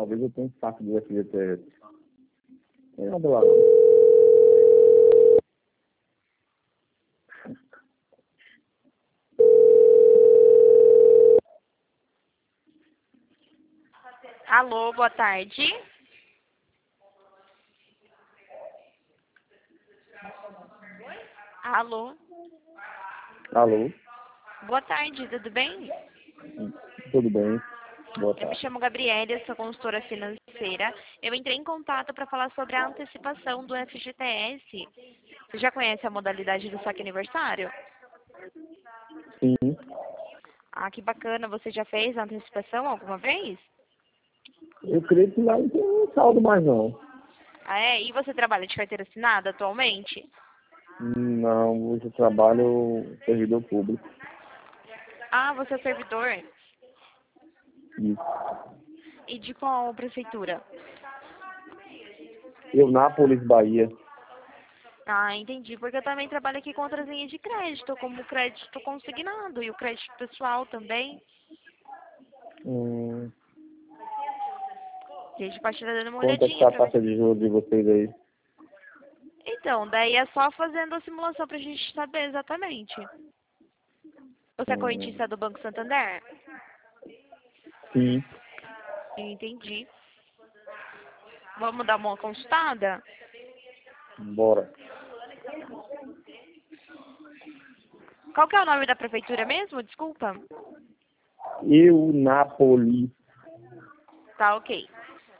talvez eu tenha um saco do FGTS. Não é nada lá, Alô, boa tarde. Alô, Alô? boa tarde, tudo bem? Tudo bem? Boa Eu me tarde. chamo Gabriela, eu sou consultora financeira. Eu entrei em contato para falar sobre a antecipação do FGTS. Você já conhece a modalidade do saque aniversário? Sim, Ah, que bacana. Você já fez a antecipação alguma vez? eu creio que lá não tem saldo mais não. Ah, é? E você trabalha de carteira assinada atualmente? Não, hoje eu trabalho servidor público. Ah, você é servidor. Isso. E de qual prefeitura? Eu, Nápoles, Bahia. Ah, entendi. Porque eu também trabalho aqui com outras linhas de crédito, como o crédito consignado e o crédito pessoal também. Hum, E a gente pode estar dando uma quanto é que tá olhadinha a pra ver. taxa de juros de vocês aí? Então, daí é só fazendo a simulação pra gente saber exatamente. Você é Hum, correntista do Banco Santander? sim, Entendi. Vamos dar uma consultada? bora. Qual que é o nome da prefeitura mesmo? Desculpa. Eu, Nápoles. Tá, ok.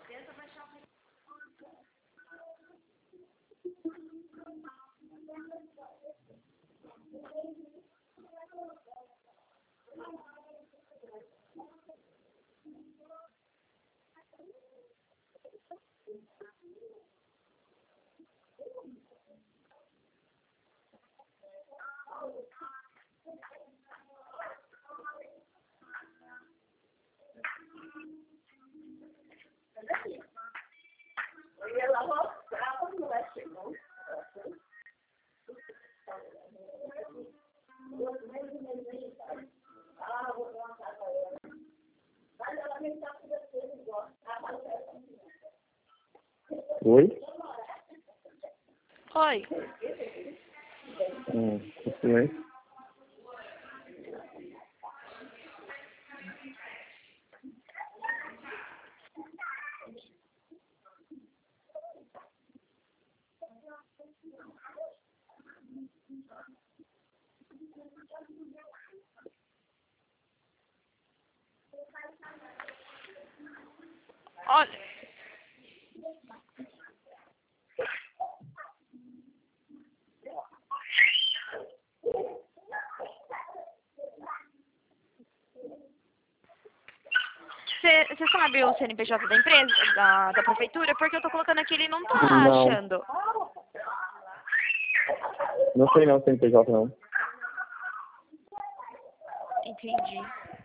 Oi? Oi. Silêncio. Olha, você sabe o CNPJ da empresa, da prefeitura? Porque eu tô colocando aqui, ele não tá Não, achando. não sei não, CNPJ não. Entendi.